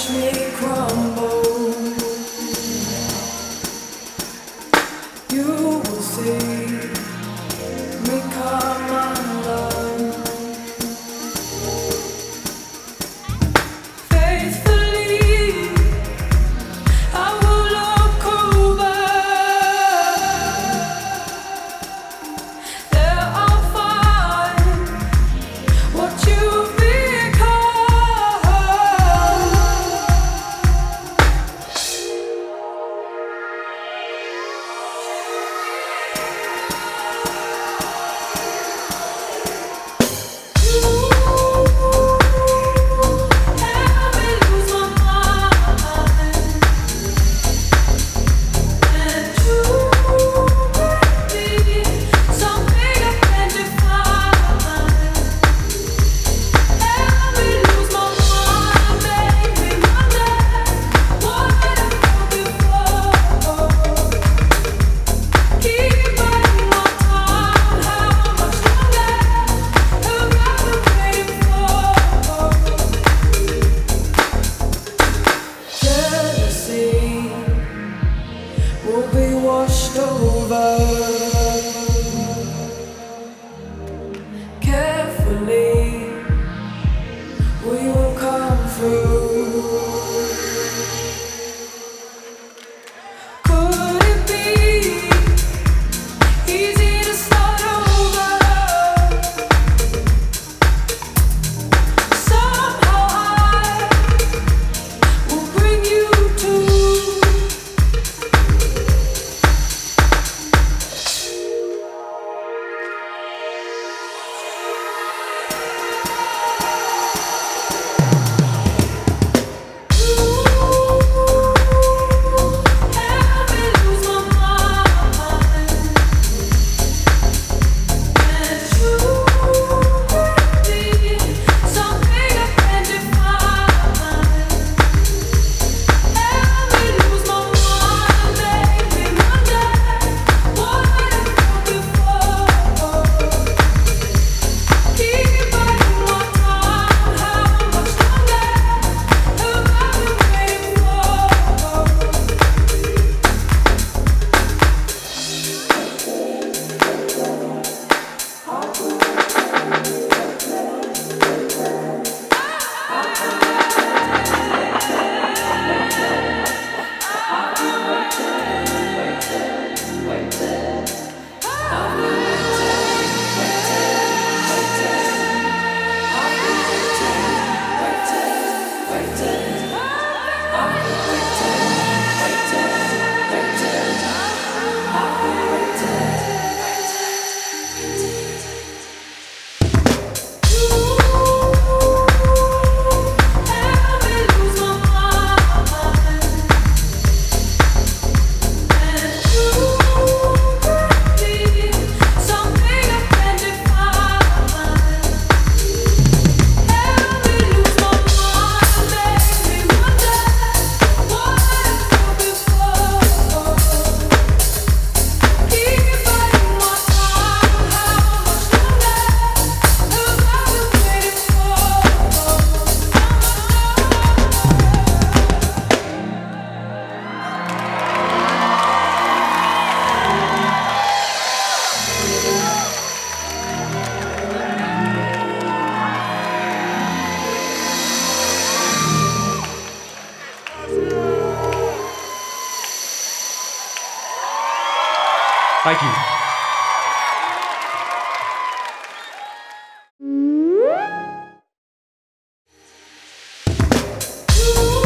me crumble. You will see me come undone. Faithfully, I will look over. There I'll find what you've become. Help me lose my mind, and you be something I can't define. Help me lose my mind, make me wonder what I've felt before. Keep biding my time, how much longer have I been waiting for? Jealousy will be washed over. Carefully, we will come through. Could it be easy to start over? Somehow I will bring you to. Help me lose my mind, and you be something I can't define. Help me lose my mind, make me wonder what I've felt before. Keep biding my time, how much longer have I been waiting for? Help me lose my mind, and you be something I can't define. Help me lose my mind, make me wonder what I've felt before. Keep biding my time, how much longer have I been waiting for? Thank you. You